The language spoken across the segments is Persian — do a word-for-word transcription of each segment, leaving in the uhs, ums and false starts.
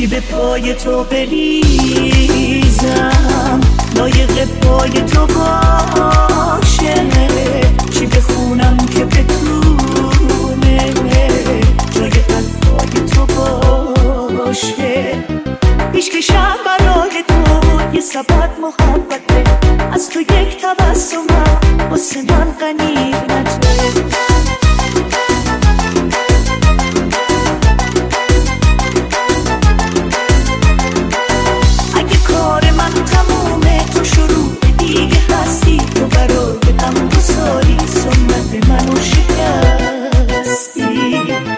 چی به پای تو بریزم لایق پای تو باشه، چی بخونم که بتونه جای قلبای تو باشه. پیشکشم برای تو یه سبد محبته، از تو یک تبسمم واسه من غنیمته. اگه کار من تمومه تو شروع دیگه هستی، تو برای غم گساری سنت منو شکستی.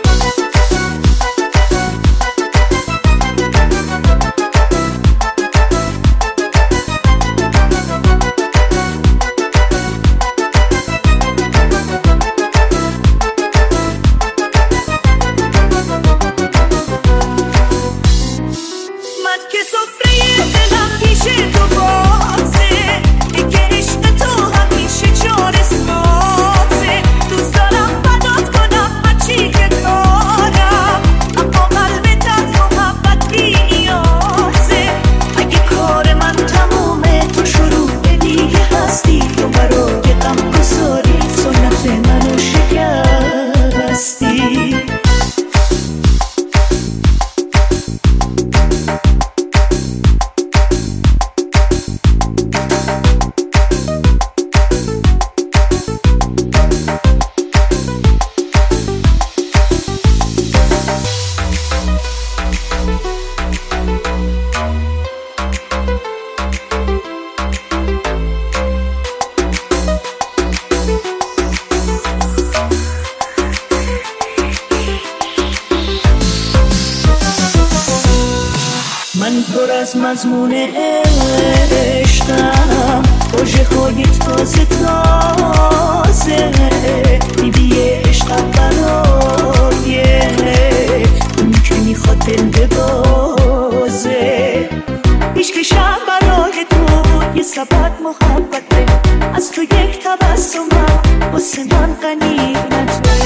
من پر از مضمون عشقم، پروژه های تازه تازه، بیبی عشقم برای اون که میخواد دل ببازه. پیشکشم برای تو یه سبد محبته، از تو یک تبسمم واسه من غنیمته.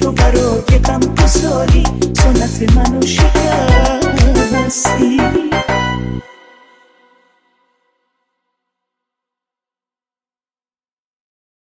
سنت منو شکستی.